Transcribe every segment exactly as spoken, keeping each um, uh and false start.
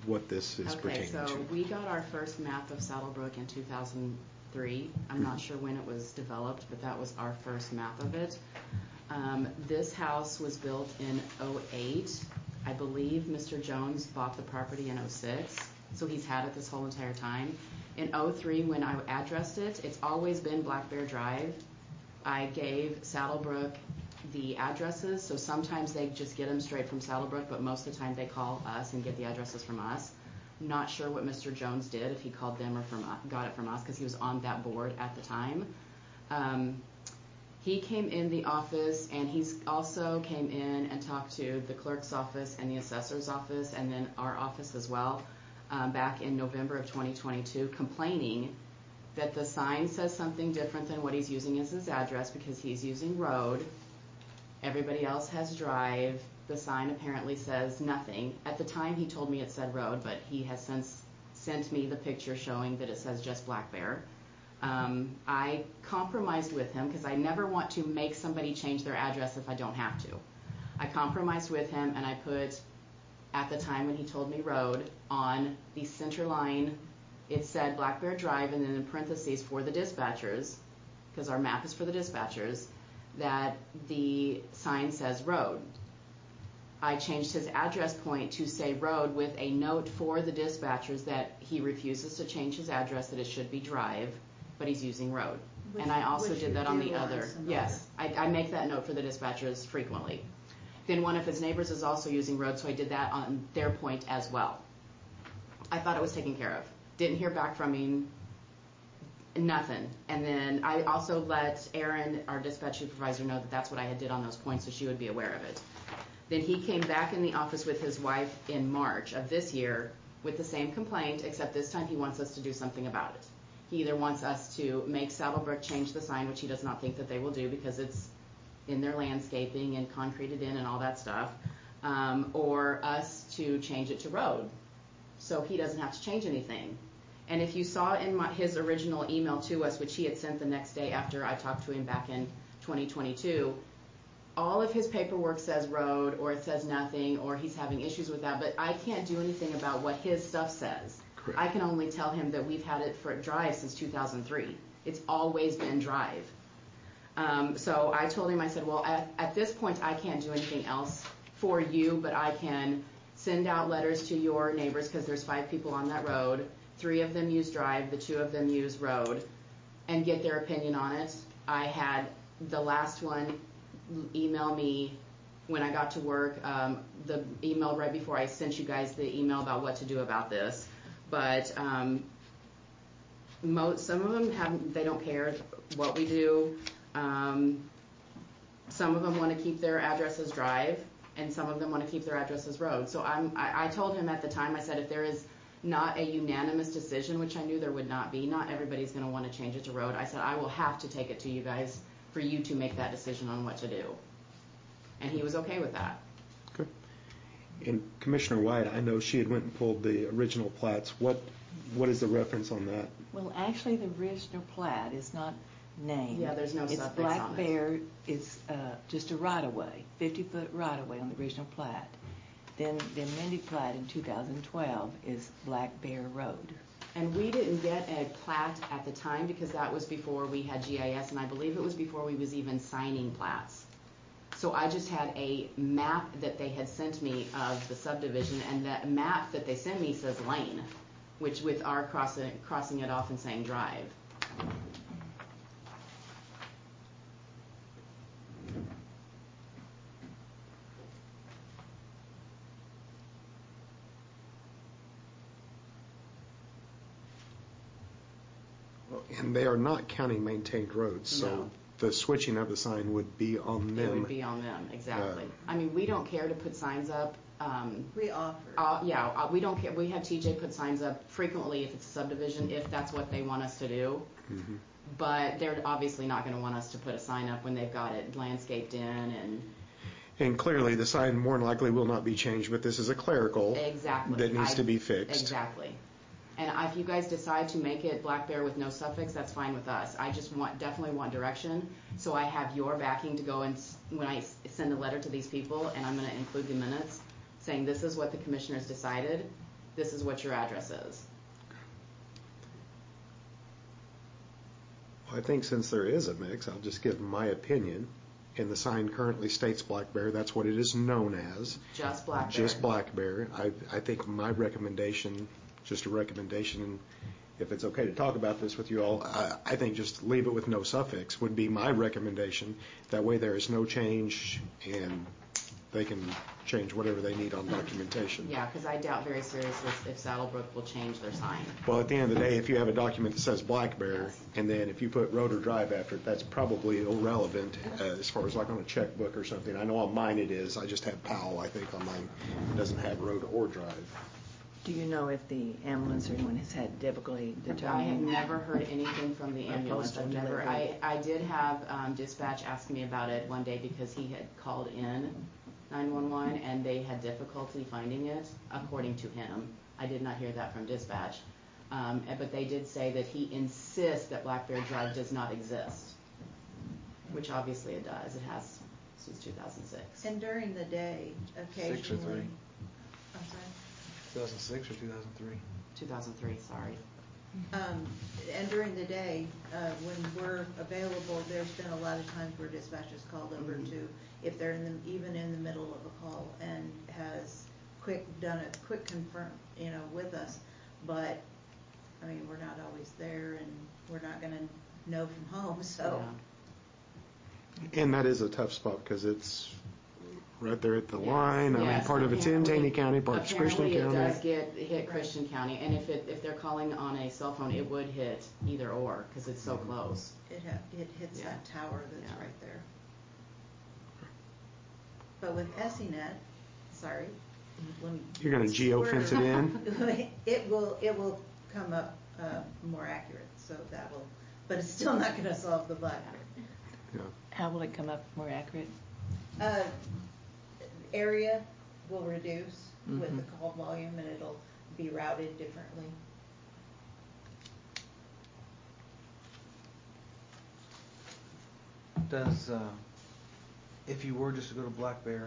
what this is okay, pertaining so to. we got our first map of Saddlebrook in two thousand three. I'm mm-hmm. not sure when it was developed, but that was our first map of it. Um, this house was built in oh eight. I believe Mister Jones bought the property in oh six, so he's had it this whole entire time. In oh three, when I addressed it, it's always been Black Bear Drive. I gave Saddlebrook the addresses, so sometimes they just get them straight from Saddlebrook, but most of the time they call us and get the addresses from us. Not sure what Mister Jones did, if he called them or from got it from us, because he was on that board at the time. Um, he came in the office, and he's also came in and talked to the clerk's office and the assessor's office, and then our office as well, um, back in November of twenty twenty-two, complaining that the sign says something different than what he's using as his address, because he's using road. Everybody else has drive. The sign apparently says nothing. At the time, he told me it said road, but he has since sent me the picture showing that it says just Black Bear. Um, I compromised with him because I never want to make somebody change their address if I don't have to. I compromised with him, and I put, at the time when he told me road, on the center line, it said Black Bear Drive, and then in parentheses for the dispatchers, because our map is for the dispatchers, that the sign says road. I changed his address point to say road with a note for the dispatchers that he refuses to change his address, that it should be drive, but he's using road. Which, and I also did that on the on other. Yes, I, I make that note for the dispatchers frequently. Then one of his neighbors is also using road, so I did that on their point as well. I thought it was taken care of. Didn't hear back from him. Nothing. And then I also let Erin, our dispatch supervisor, know that that's what I had did on those points, so she would be aware of it. Then he came back in the office with his wife in March of this year with the same complaint, except this time he wants us to do something about it. He either wants us to make Saddlebrook change the sign, which he does not think that they will do because it's in their landscaping and concreted in and all that stuff, um, or us to change it to road, so he doesn't have to change anything. And if you saw in my, his original email to us, which he had sent the next day after I talked to him back in twenty twenty-two, all of his paperwork says road, or it says nothing, or he's having issues with that, but I can't do anything about what his stuff says. Correct. I can only tell him that we've had it for drive since two thousand three. It's always been drive. Um, so I told him, I said, well, at, at this point, I can't do anything else for you, but I can send out letters to your neighbors, because there's five people on that road. Three of them use drive, the two of them use road, and get their opinion on it. I had the last one email me when I got to work, um, the email right before I sent you guys the email about what to do about this. But um, most, some of them have, they don't care what we do. Um, some of them want to keep their addresses drive, and some of them want to keep their addresses road. So I'm, I, I told him at the time, I said, if there is not a unanimous decision, which I knew there would not be, not everybody's going to want to change it to road. I said, I will have to take it to you guys for you to make that decision on what to do. And he was okay with that. Okay. And Commissioner White, I know she had went and pulled the original plats. What what is the reference on that? Well, actually, the original plat is not named. Yeah, there's no it's suffix Black on it. Bear is uh, just a right-of-way, fifty-foot right-of-way on the original plat. Then the amended plat in two thousand twelve is Black Bear Road. And we didn't get a plat at the time because that was before we had G I S, and I believe it was before we was even signing plats. So I just had a map that they had sent me of the subdivision, and that map that they sent me says lane, which with our crossing, crossing it off and saying drive. And they are not county maintained roads, so No. the switching of the sign would be on them. It would be on them, exactly. Uh, I mean, we don't care to put signs up. Um, we offer. Uh, yeah, uh, we don't care. We have T J put signs up frequently if it's a subdivision, if that's what they want us to do. Mm-hmm. But they're obviously not going to want us to put a sign up when they've got it landscaped in and. And clearly, the sign more than likely will not be changed, but this is a clerical exactly. that needs I, to be fixed. Exactly. And if you guys decide to make it Black Bear with no suffix, that's fine with us. I just want definitely want direction, so I have your backing to go and when I send a letter to these people, and I'm going to include the minutes saying this is what the commissioners decided. this is what your address is. I think since there is a mix, I'll just give my opinion. And the sign currently states Black Bear. That's what it is known as. Just Black Bear. Just Black Bear. I, I think my recommendation, just a recommendation, and if it's okay to talk about this with you all, I, I think just leave it with no suffix would be my recommendation. That way there is no change and they can change whatever they need on documentation. Yeah, because I doubt very seriously if Saddlebrook will change their sign. Well, at the end of the day, if you have a document that says Black Bear, Yes. and then if you put Road or Drive after it, that's probably irrelevant uh, as far as like on a checkbook or something. I know on mine it is. I just have Powell, I think, on mine. It doesn't have Road or Drive. Do you know if the ambulance or anyone has had difficulty I have determining? never heard anything from the Or ambulance. postal I've never, I, delivery. I did have um, dispatch ask me about it one day because he had called in nine one one and they had difficulty finding it, according to him. I did not hear that from dispatch. Um, and- but they did say that he insists that Black Bear Drive does not exist, which obviously it does. It has since two thousand six. And during the day, occasionally. Six or three. I'm sorry. two thousand six or two thousand three? two thousand three, sorry. Um, and during the day, uh, when we're available, there's been a lot of times where dispatch is called over Mhm. to, if they're in the, even in the middle of a call, and has quick, done a quick confirm, you know, with us. But, I mean, we're not always there, and we're not gonna know from home, so. Yeah. And that is a tough spot because it's right there at the Yes. line. I mean, Yes, part of it's in apparently- Taney County, part it's Christian Apparently it County. does get, hit Right. Christian County, and if it, if they're calling on a cell phone, it would hit either or, because it's so close. It ha, it hits Yeah. that tower that's Yeah. right there. But with ESSINet, sorry, let me. You're going to geofence it in? It will, it will come up, uh, more accurate, so that will, but it's still not gonna solve the Black Bear. Yeah. How will it come up more accurate? Uh, area will reduce with the Mhm. call volume, and it'll be routed differently. Does, uh, if you were just to go to Black Bear,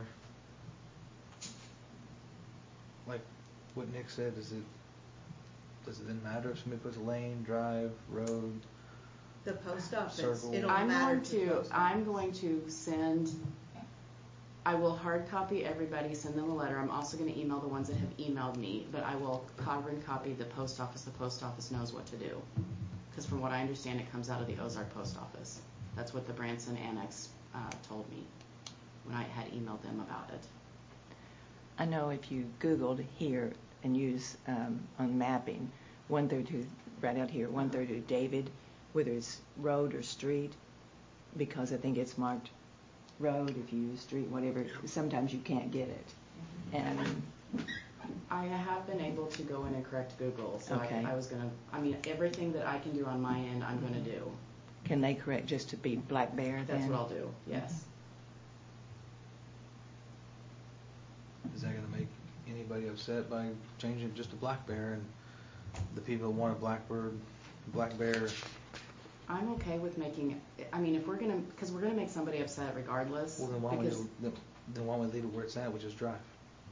like what Nick said, does it, does it then matter if somebody puts lane, drive, road? The post office, Circle. it'll I'm matter going to the to, post I'm office. going to send, I will hard copy everybody, send them a letter. I'm also going to email the ones that have emailed me, but I will carbon copy the post office. The post office knows what to do. Because from what I understand, it comes out of the Ozark post office. That's what the Branson Annex uh, told me when I had emailed them about it. I know if you Googled here and use um, on mapping, one thirty-two, right out here, one thirty-two David, whether it's road or street, because I think it's marked road, if you use street, whatever, sometimes you can't get it. And I have been able to go in and correct Google, so Okay. I, I was going to, I mean, everything that I can do on my end, I'm going to do. can they correct just to be Black Bear then? That's what I'll do, yes. Is that gonna make anybody upset by changing it just to Black Bear, and the people that want a Blackbird, Black Bear? I'm okay with making, I mean, if we're going to, because we're going to make somebody upset regardless. Well, then why don't we, because- just- then then why don't we leave it where it's at, which is drive?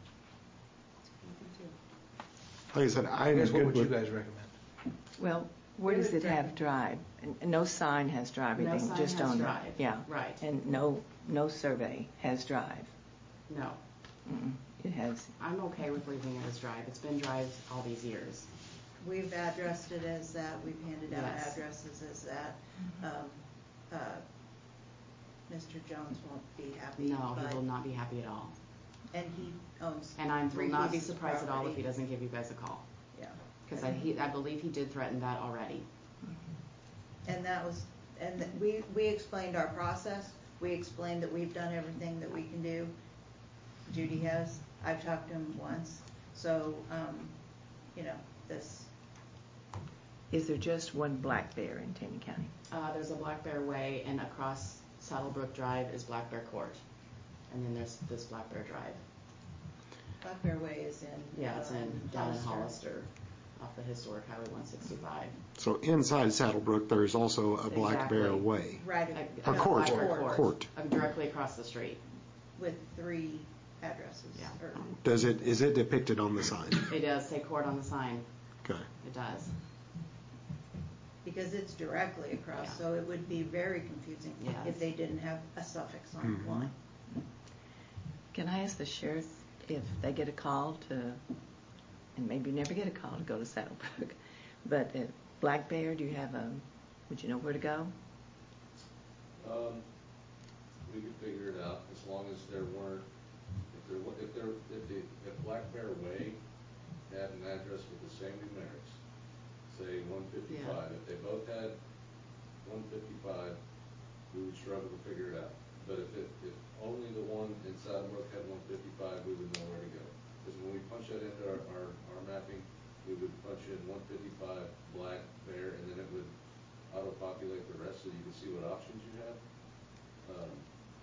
Like I said, I I'm guess what good would you with, guys recommend? Well, where We does would it have recommend- drive? And no sign has drive, No anything, sign just has on it. drive. Yeah. Right. And no, no survey has drive. No, Mm-mm. It has, I'm okay with leaving it as drive. It's been drive all these years. We've addressed it as that, we've handed out Yes. addresses as that. Um, uh, Mister Jones won't be happy, No, he but, will not be happy at all. and he owns And I three will not be pieces of surprised at all if property. he doesn't give you guys a call. Yeah. Because I, he, I believe he did threaten that already. And that was, and that we, we explained our process, we explained that we've done everything that we can do. Judy has, I've talked to him once, so, um, you know, this, is there just one Black Bear in Taney County? Uh, there's a Black Bear Way, and across Saddlebrook Drive is Black Bear Court. And then there's this Black Bear Drive. Black Bear Way is in. Yeah, it's in, um, down in Hollister. Hollister, off the historic Highway one sixty-five. so inside Saddlebrook, there's also a Black Bear Exactly. Way. Right, Like, A uh, court. Black Bear Court. Court. Uh, directly across the street. with three addresses. Yeah. Or, Does it, is it depicted on the sign? It does say court on the sign. Okay. It does. because it's directly across, Yeah. so it would be very confusing Yes. if they didn't have a suffix on Mhm. one. Can I ask the sheriff if they get a call to, and maybe never get a call to go to Saddlebrook, but at Black Bear, do you have a, would you know where to go? Um, we could figure it out as long as there weren't, if there, wa- if there, if the, if Black Bear Way had an address with the same numerics, say one fifty-five, if they both had one fifty-five, we would struggle to figure it out. But if it, if only the one in Saddlebrook had one fifty-five, we would know where to go. Because when we punch that into our, our, our mapping, we would punch in one fifty-five Black Bear, and then it would auto-populate the rest so you could see what options you have. Um,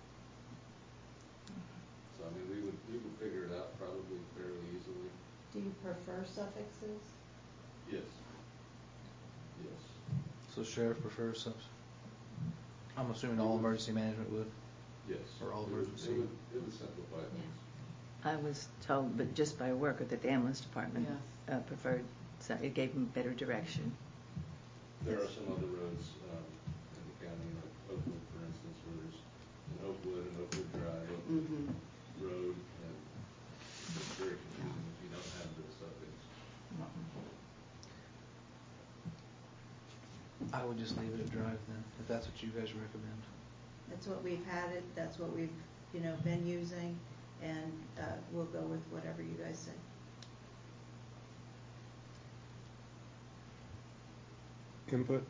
so I mean, we would, we would figure it out probably fairly easily. Do you prefer suffixes? Yes. Yes. So sheriff prefers subs? I'm assuming all emergency management would? Yes. Or all It would- emergency. It would, it would simplify things. I was told, but just by a worker, that the ambulance department Yes. uh, preferred, so it gave them better direction. There are some other roads, um, in the county, like Oakwood, for instance, where there's an Oakwood and Oakwood Drive, Oakwood Mm-hmm. Road, and it's very confusing if you don't have the suffix. I would just leave it at drive then, if that's what you guys recommend. That's what we've had it, that's what we've, you know, been using, and, uh, we'll go with whatever you guys say. Input?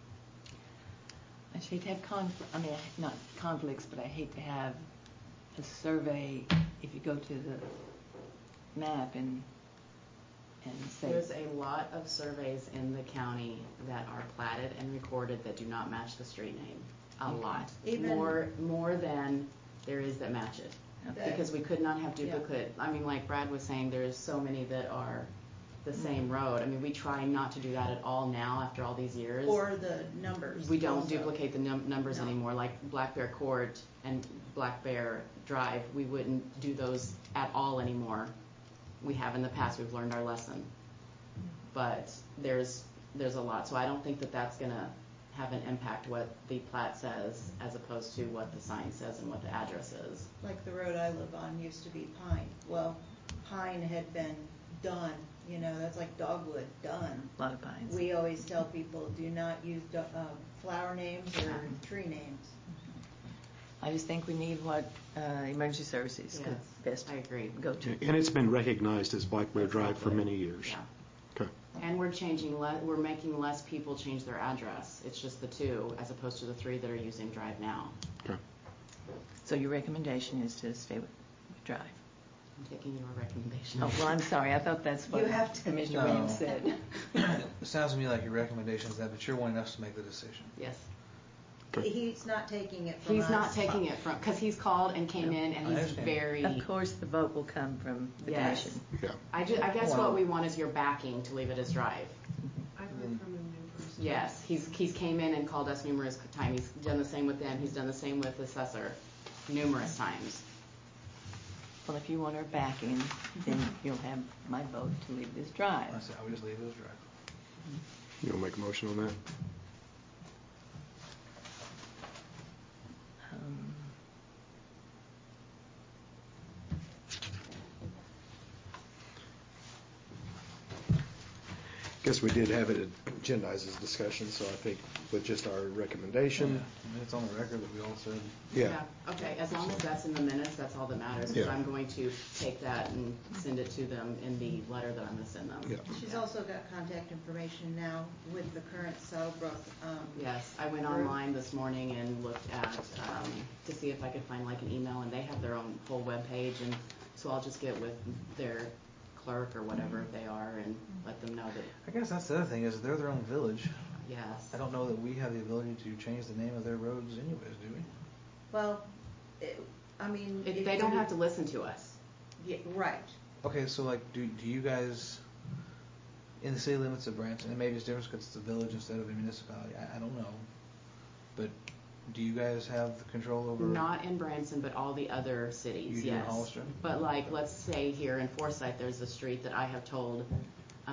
I just hate to have conflict, I mean, not conflicts, but I hate to have a survey, if you go to the map and, and say. There's a lot of surveys in the county that are platted and recorded that do not match the street name. A lot. Even- More, more than there is that match it. Okay. Because we could not have Yeah. duplicate, I mean, like Brad was saying, there's so many that are the same road. I mean, we try not to do that at all now after all these years. Or the numbers. We don't also. duplicate the num- numbers No. anymore, like Black Bear Court and Black Bear Drive. We wouldn't do those at all anymore. We have in the past. We've learned our lesson. But there's there's a lot, so I don't think that that's gonna have an impact what the plat says as opposed to what the sign says and what the address is. Like the road I live on used to be Pine. Well, Pine had been done, you know, that's like dogwood, done. A lot of pines. We always tell people, do not use do- uh, flower names or tree names. I just think we need what uh, emergency services could Yes, best I agree. go to. And it's been recognized as Black Bear Drive for Exactly. many years. Yeah. Okay. And we're changing, le- we're making less people change their address. It's just the two as opposed to the three that are using Drive now. Okay. So your recommendation is to stay with Drive? I'm taking your recommendation. Oh, well, I'm sorry, I thought that's what You have to- Commissioner No. Williams said. It sounds to me like your recommendation is that, but you're wanting us to make the decision. Yes. Okay. He's not taking it from He's us. not taking it from, because he's called and came in and I he's understand. very. Of course, the vote will come from the Yes. commission. Yeah. I ju- I guess Well- what we want is your backing to leave it as Drive. I've heard from him numerous times. Yes, he's, he's came in and called us numerous times. He's done the same with them. He's done the same with the assessor numerous times. Well, if you want our backing, then you'll have my vote to leave this Drive. I say I would just leave it as drive. You want to make a motion on that? Um, Guess we did have it agendized as discussion, so I think with just our recommendation, I mean, it's on the record that we all said. yeah. Okay, as long as that's in the minutes, that's all that matters. Because Yeah. I'm going to take that and send it to them in the letter that I'm going to send them. Yeah. She's also got contact information now with the current Saddlebrook. Um, Yes, I went online this morning and looked at, um, to see if I could find like an email, and they have their own whole webpage, and so I'll just get with their clerk or whatever they are and let them know that, I guess that's the other thing is they're their own village. yes. I don't know that we have the ability to change the name of their roads anyways, do we? Well, it, I mean. If if they don't you- have to listen to us. Yeah, right. Okay, so like, do do you guys, in the city limits of Branson, and maybe it's different because it's a village instead of a municipality, I, I don't know, but do you guys have the control over? Not in Branson, but all the other cities, You do in yes. Hollister? But like, let's say here in Forsyth, there's a street that I have told